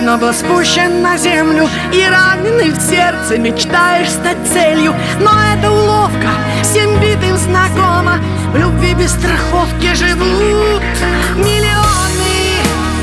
но был спущен на землю. И раненый в сердце мечтаешь стать целью. Но это уловка, всем битым знакома. В любви без страховки живут миллионы.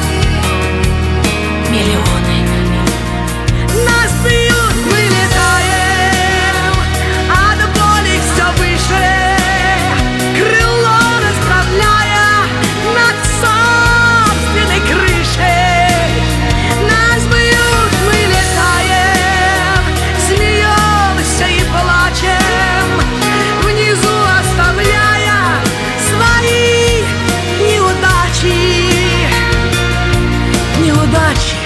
Миллионы. Нас бьют, мы летаем, а до боли все выше, крыло расправляя над собственной крышей. Нас бьют, мы летаем, смеемся и плачем, внизу оставляя свои неудачи. Неудачи.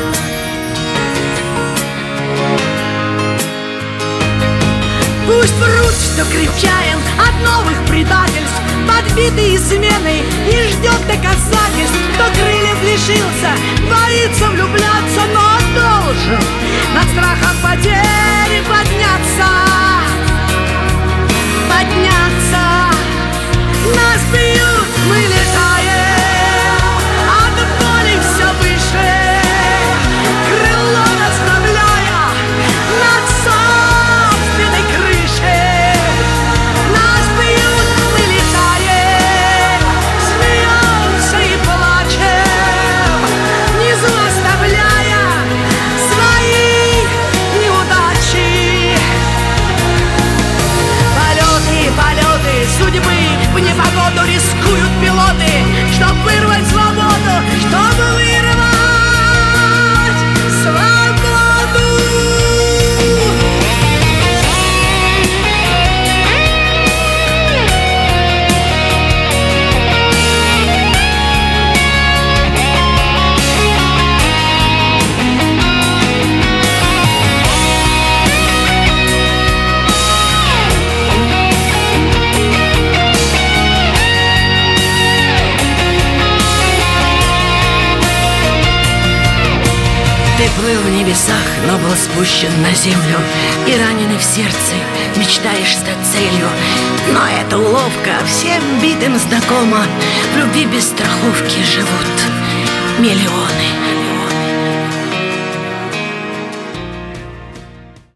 Пусть врут, что крепчаем от новых предательств, подбитый изменой не ждет доказательств. Кто крыльев лишился, боится влюбляться, но должен над страхом потери подняться. Подняться. Нас бьют, мы летаем, а до боли все выше, крыло расправляя над собственной крышей. Нас бьют, мы летаем, смеемся и плачем, внизу оставляя свои неудачи. Полеты, полеты судьбы, в непогоду рискуют пилоты, чтоб вырвать свободу, чтобы вырвать свободу. Ты плыл в небесах, но был спущен на землю. И раненый в сердце мечтаешь стать целью. Но это уловка, всем битым знакома. В любви без страховки живут миллионы.